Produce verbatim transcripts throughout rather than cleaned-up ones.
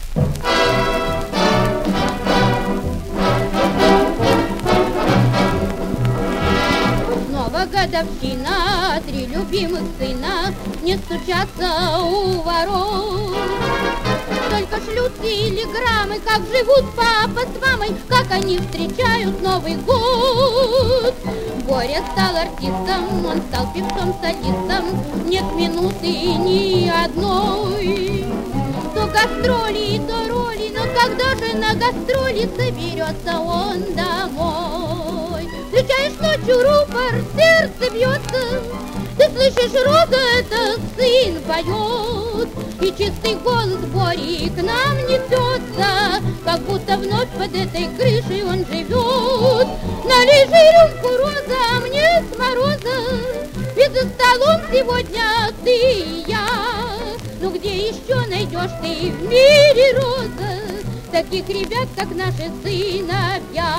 Снова годовщина, три любимых сына не стучатся у ворот. Только шлют телеграммы, как живут папа с мамой, как они встречают Новый год. Боря стал артистом, он стал певцом-солистом, нет минуты ни одной. То гастроли, то роли, но когда же на гастроли соберется он домой? Встречаешь ночью рупор, сердце бьется, ты слышишь, Роза, это сын поет, и чистый голос Бори к нам несется, как будто вновь под этой крышей он живет. Налей же рюмку, Роза, мне с мороза, ведь за столом сегодня ты и я. Ну где еще найдешь ты в мире, Роза, таких ребят, как наши сыновья?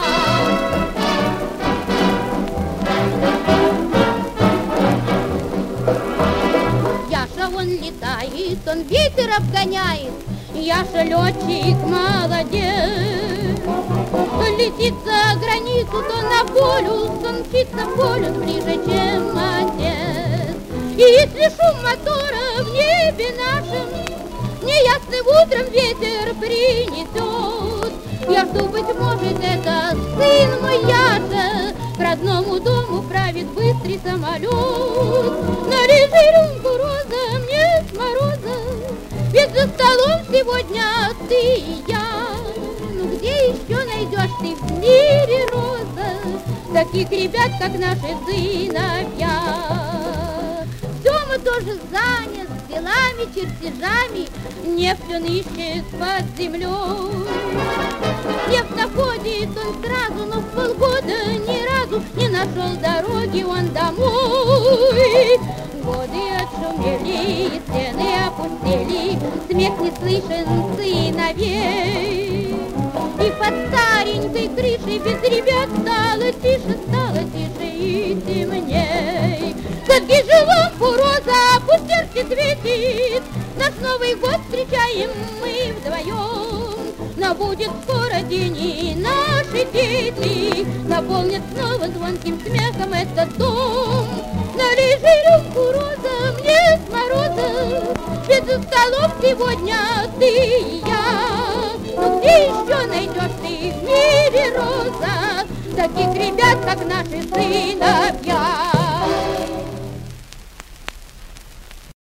Яша, он летает, он ветер обгоняет, Яша летчик молодец. То летит за границу, то на полюс, он мчится в полюс ближе, чем отец. И если шум мотора в небе нашем неясным утром ветер принесет, я жду, быть может, это сын мой Яша к родному дому правит быстрый самолет. Налей же рюмку, Роза, мне с мороза, ведь за столом сегодня ты и я. Ну где еще найдешь ты в мире, Роза, таких ребят, как наши сыновья? Все мы тоже занят делами, чертежами, нефть он ищет под землей. Нефть находит он сразу, но в полгода ни разу не нашел дороги он домой. Годы отшумели, и стены опустели, смех не слышен сыновей. И под старенькой крышей без ребят стало тише, стало тише и темней. Зажги лампу, Роза, пусть сердце светит, наш Новый год встречаем мы вдвоем. Но будет скоро день, и наши дети наполнят снова звонким смехом этот дом. Налей же рюмку, Роза, мне с мороза, ведь за столом сегодня ты и я. Но где еще найдешь ты в мире, Роза, таких ребят, как наши сыновья?